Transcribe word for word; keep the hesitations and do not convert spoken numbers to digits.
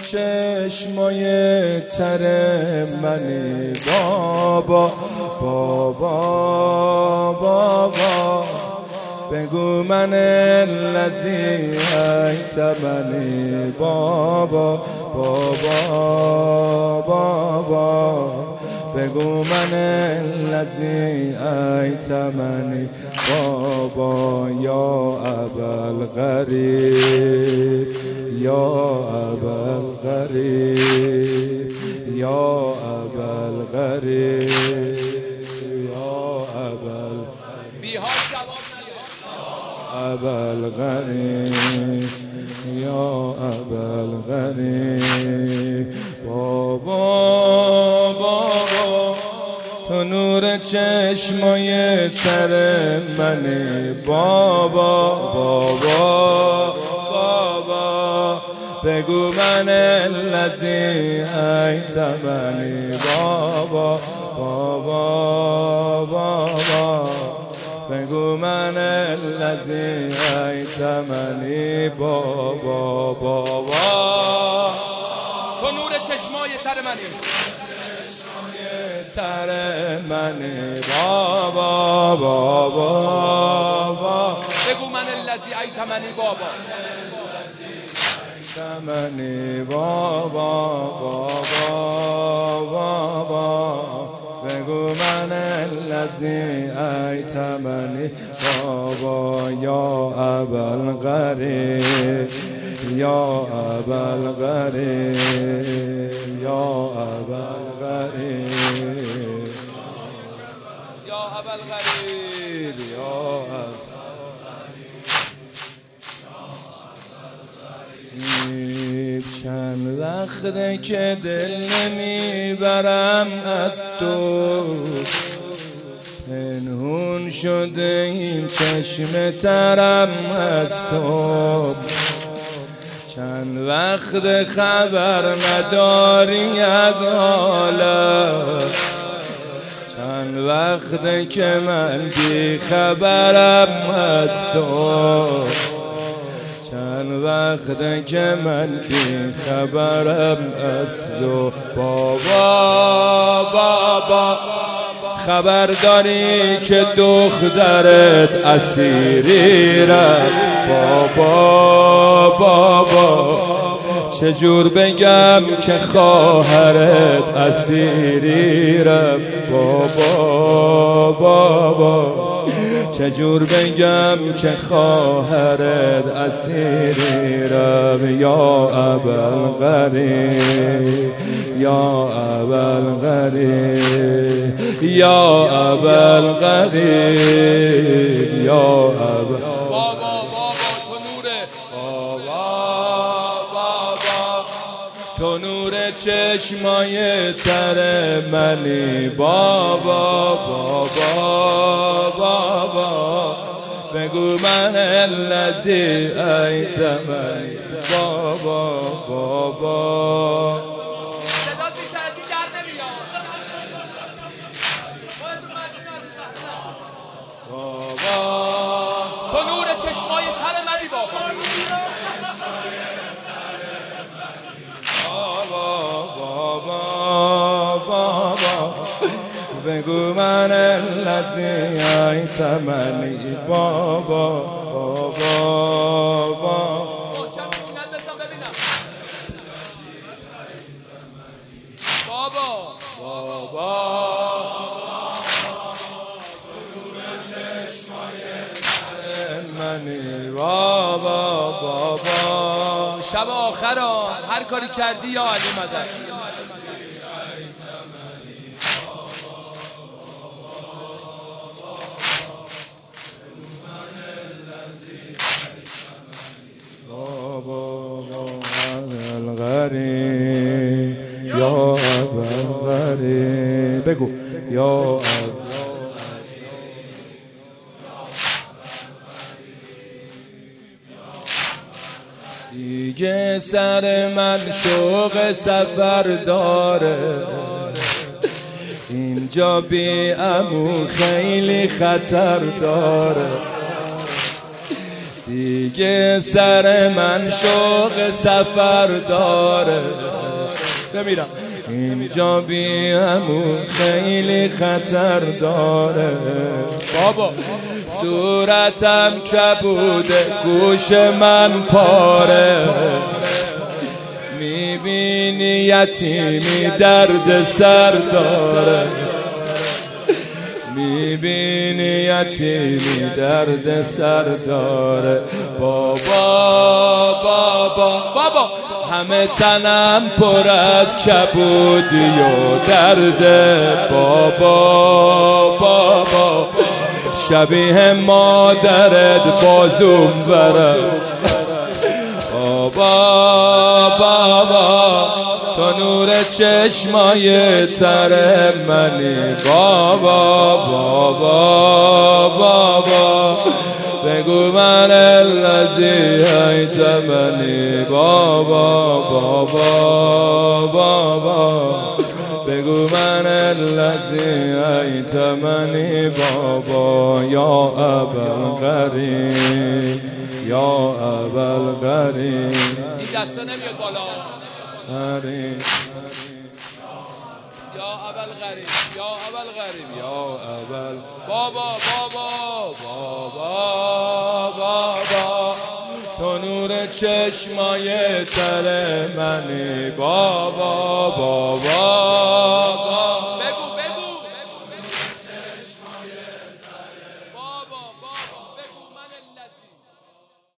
چشمای تر منی بابا بابا بابا بگو من الذی ایتمنی بابا بابا بابا بگو من الذی ایتمنی بابا یا ابوالغریب یا ابوالغریب یا ابوالغریب یا ابوالغریب بی‌حال جواب ابوالغریب یا ابوالغریب بابا بابا تو نور چشمای تر منی بابا بابا بابا بگو من الذی ایتمنی بابا بابا بابا بگو من الذی ایتمنی بابا بابا تو نور چشمای تر منی تر منی بابا بابا بابا بگو من الذی ایتمنی بابا ایتمنی بابا بابا بابا بگو من الذی ایتمنی بابا یا ابوالغریب یا ابوالغریب یا ابوالغریب یا ابوالغریب یا ابوالغریب چند وقته که دل نمیبرم از تو پنهون شده این چشم ترم از تو چند وقت خبر نداری از حالم چند وقت که من بی خبرم از تو چند وقت که من بی خبرم از تو بابا بابا خبر داری که دخترت اسیری رفت بابا بابا چجور بگم که خواهرت اسیری رفت بابا بابا چجور بگم که خواهرت اسیری رفت یا ابوالغریب یا ابوالغریب یا ابوالغریب یا ابوالغریب بابا بابا تو نوره بابا بابا تو نور چشمای تر منی بابا بابا بابا بگو من الذی ایتمنی بابا بابا تو نور چشمای تر منی بابا بابا بابا بگو من الذی ایتمنی بابا بابا بابا بابا بابا منی بابا بابا شب آخر هر کاری کردی یا علی مدد بابا ابوالغریب یا ابوالغریب بگو یا دیگه سر من شوق سفر داره اینجا بی عمو خیلی خطر داره دیگه سر من شوق سفر داره بمیرم اینجا بی همون خیلی خطر داره بابا صورتم کبوده گوش من پاره میبینی یتیمی درد سر داره میبینی یتیمی درد سر داره بابا بابا بابا همه تنم پر از کبودی و درده بابا بابا شبیه مادرت بازوم وره بابا بابا تو نور چشمای تر منی بابا بابا بابا بگو من الذی ایتمنی بابا بابا بابا بگو من الذی ایتمنی بابا یا ابوالغریب یا ابوالغریب این دستا نمیاد بالا غریب یا ابوالغریب یا ابوالغریب یا ابوال بابا بابا بابا بابا تو نور چشمای تر منی بابا بابا